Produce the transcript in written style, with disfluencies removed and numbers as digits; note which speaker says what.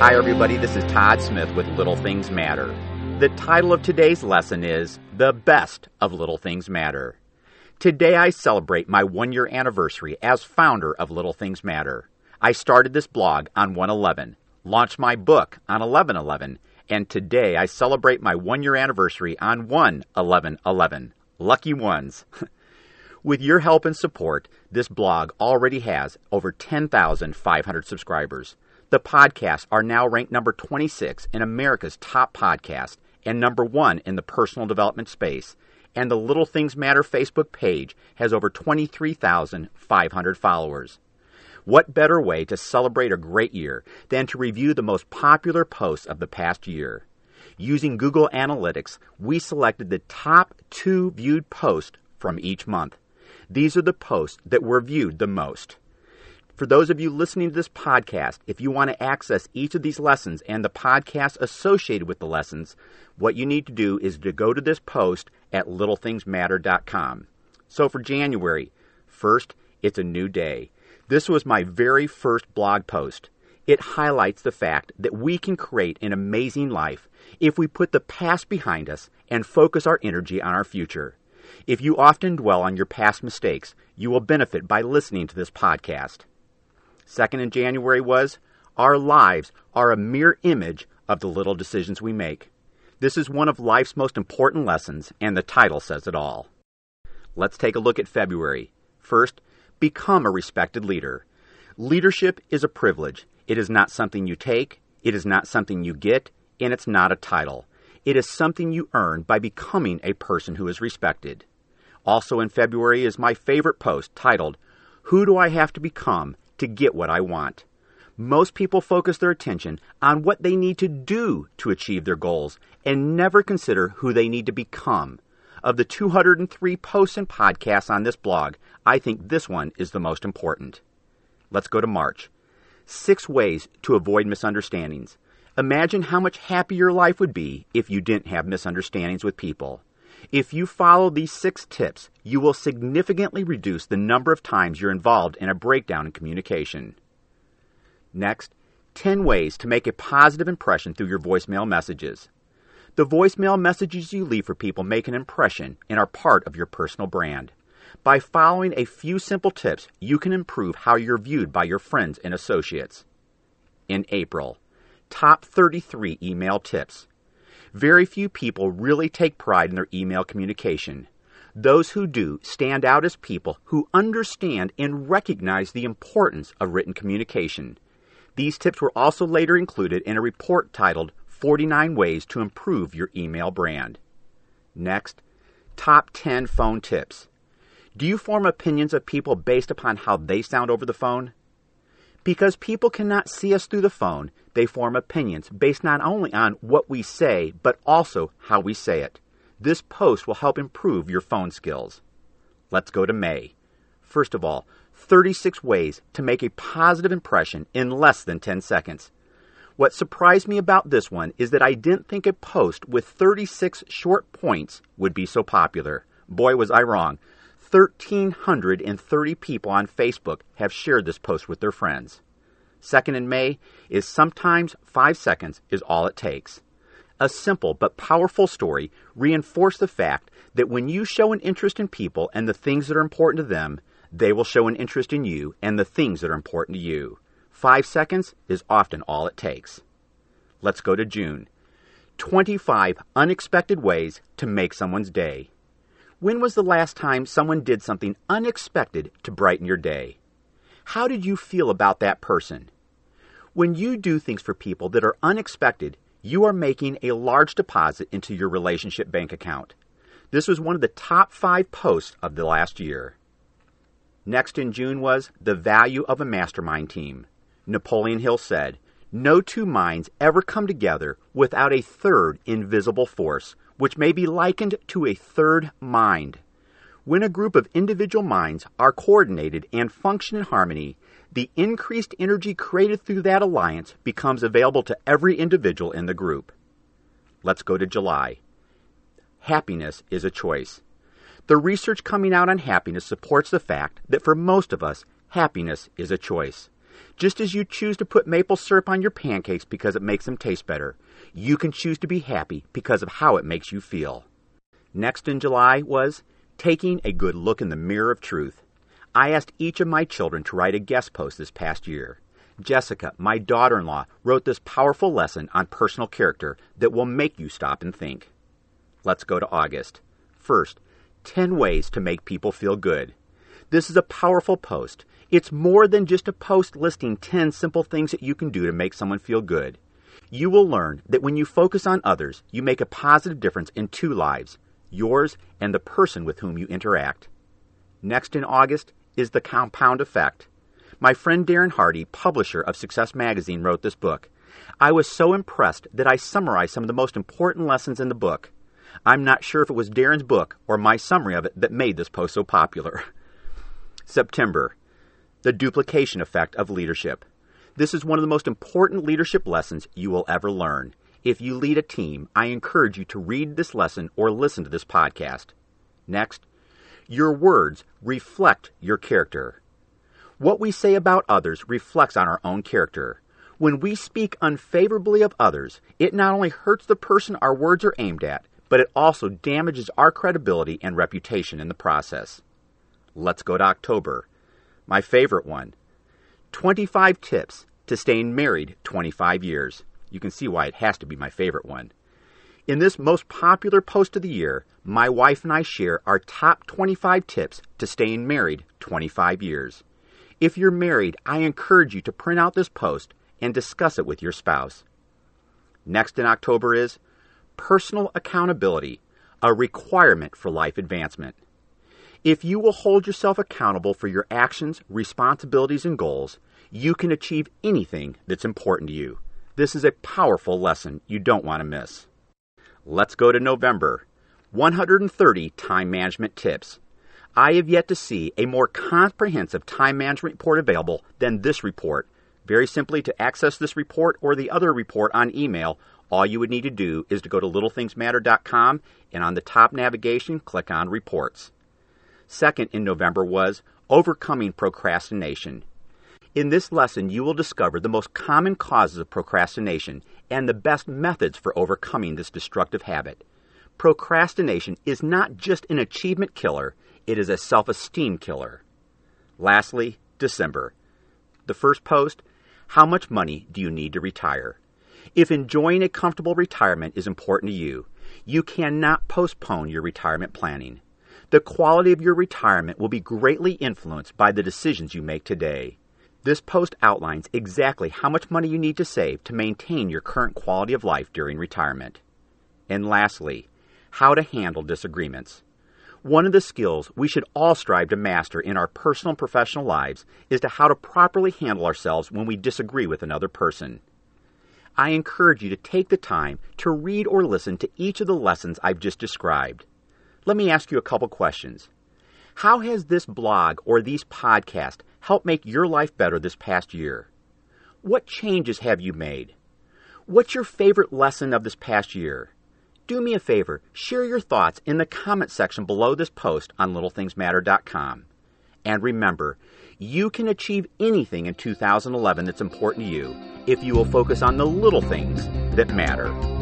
Speaker 1: Hi everybody, this is Todd Smith with Little Things Matter. The title of today's lesson is The Best of Little Things Matter. Today I celebrate my 1-year anniversary as founder of Little Things Matter. I started this blog on 1/11, launched my book on 11/11, and today I celebrate my 1-year anniversary on 1/11/11. Lucky ones. With your help and support, this blog already has over 10,500 subscribers. The podcasts are now ranked number 26 in America's top podcast and number 1 in the personal development space. And the Little Things Matter Facebook page has over 23,500 followers. What better way to celebrate a great year than to review the most popular posts of the past year? Using Google Analytics, we selected the top 2 viewed posts from each month. These are the posts that were viewed the most. For those of you listening to this podcast, if you want to access each of these lessons and the podcasts associated with the lessons, what you need to do is to go to this post at littlethingsmatter.com. So for January 1st, it's a new day. This was my very first blog post. It highlights the fact that we can create an amazing life if we put the past behind us and focus our energy on our future. If you often dwell on your past mistakes, you will benefit by listening to this podcast. Second in January was, our lives are a mere image of the little decisions we make. This is one of life's most important lessons, and the title says it all. Let's take a look at February. First, become a respected leader. Leadership is a privilege. It is not something you take, it is not something you get, and it's not a title. It is something you earn by becoming a person who is respected. Also in February is my favorite post titled, Who Do I Have to Become to Get What I Want? Most people focus their attention on what they need to do to achieve their goals and never consider who they need to become. Of the 203 posts and podcasts on this blog, I think this one is the most important. Let's go to March. 6 ways to avoid misunderstandings. Imagine how much happier your life would be if you didn't have misunderstandings with people. If you follow these 6 tips, you will significantly reduce the number of times you're involved in a breakdown in communication. Next, 10 ways to make a positive impression through your voicemail messages. The voicemail messages you leave for people make an impression and are part of your personal brand. By following a few simple tips, you can improve how you're viewed by your friends and associates. In April, top 33 email tips. Very few people really take pride in their email communication. Those who do stand out as people who understand and recognize the importance of written communication. These tips were also later included in a report titled 49 Ways to Improve Your Email Brand. Next, top 10 phone tips. Do you form opinions of people based upon how they sound over the phone? Because people cannot see us through the phone, they form opinions based not only on what we say, but also how we say it. This post will help improve your phone skills. Let's go to May. First of all, 36 ways to make a positive impression in less than 10 seconds. What surprised me about this one is that I didn't think a post with 36 short points would be so popular. Boy, was I wrong. 1,330 people on Facebook have shared this post with their friends. Second in May is sometimes 5 seconds is all it takes. A simple but powerful story reinforced the fact that when you show an interest in people and the things that are important to them, they will show an interest in you and the things that are important to you. 5 seconds is often all it takes. Let's go to June. 25 unexpected ways to make someone's day. When was the last time someone did something unexpected to brighten your day? How did you feel about that person? When you do things for people that are unexpected, you are making a large deposit into your relationship bank account. This was one of the top 5 posts of the last year. Next in June was the value of a mastermind team. Napoleon Hill said, "No 2 minds ever come together without a third invisible force, which may be likened to a third mind. When a group of individual minds are coordinated and function in harmony, the increased energy created through that alliance becomes available to every individual in the group." Let's go to July. Happiness is a choice. The research coming out on happiness supports the fact that for most of us, happiness is a choice. Just as you choose to put maple syrup on your pancakes because it makes them taste better, you can choose to be happy because of how it makes you feel. Next in July was taking a good look in the mirror of truth. I asked each of my children to write a guest post this past year. Jessica, my daughter-in-law, wrote this powerful lesson on personal character that will make you stop and think. Let's go to August. First, 10 ways to make people feel good. This is a powerful post. It's more than just a post listing 10 simple things that you can do to make someone feel good. You will learn that when you focus on others, you make a positive difference in 2 lives, yours and the person with whom you interact. Next in August is the compound effect. My friend Darren Hardy, publisher of Success Magazine, wrote this book. I was so impressed that I summarized some of the most important lessons in the book. I'm not sure if it was Darren's book or my summary of it that made this post so popular. September, the duplication effect of leadership. This is one of the most important leadership lessons you will ever learn. If you lead a team, I encourage you to read this lesson or listen to this podcast. Next, your words reflect your character. What we say about others reflects on our own character. When we speak unfavorably of others, it not only hurts the person our words are aimed at, but it also damages our credibility and reputation in the process. Let's go to October. My favorite one. 25 tips to staying married 25 years. You can see why it has to be my favorite one. In this most popular post of the year, my wife and I share our top 25 tips to staying married 25 years. If you're married, I encourage you to print out this post and discuss it with your spouse. Next in October is personal accountability, a requirement for life advancement. If you will hold yourself accountable for your actions, responsibilities, and goals, you can achieve anything that's important to you. This is a powerful lesson you don't want to miss. Let's go to November. 130 time management tips. I have yet to see a more comprehensive time management report available than this report. Very simply, to access this report or the other report on email, all you would need to do is to go to littlethingsmatter.com and on the top navigation, click on Reports. Second in November was overcoming procrastination. In this lesson, you will discover the most common causes of procrastination and the best methods for overcoming this destructive habit. Procrastination is not just an achievement killer, it is a self-esteem killer. Lastly, December. The first post, how much money do you need to retire? If enjoying a comfortable retirement is important to you, you cannot postpone your retirement planning. The quality of your retirement will be greatly influenced by the decisions you make today. This post outlines exactly how much money you need to save to maintain your current quality of life during retirement. And lastly, how to handle disagreements. One of the skills we should all strive to master in our personal and professional lives is to how to properly handle ourselves when we disagree with another person. I encourage you to take the time to read or listen to each of the lessons I've just described. Let me ask you a couple questions. How has this blog or these podcasts helped make your life better this past year? What changes have you made? What's your favorite lesson of this past year? Do me a favor, share your thoughts in the comment section below this post on littlethingsmatter.com. And remember, you can achieve anything in 2011 that's important to you if you will focus on the little things that matter.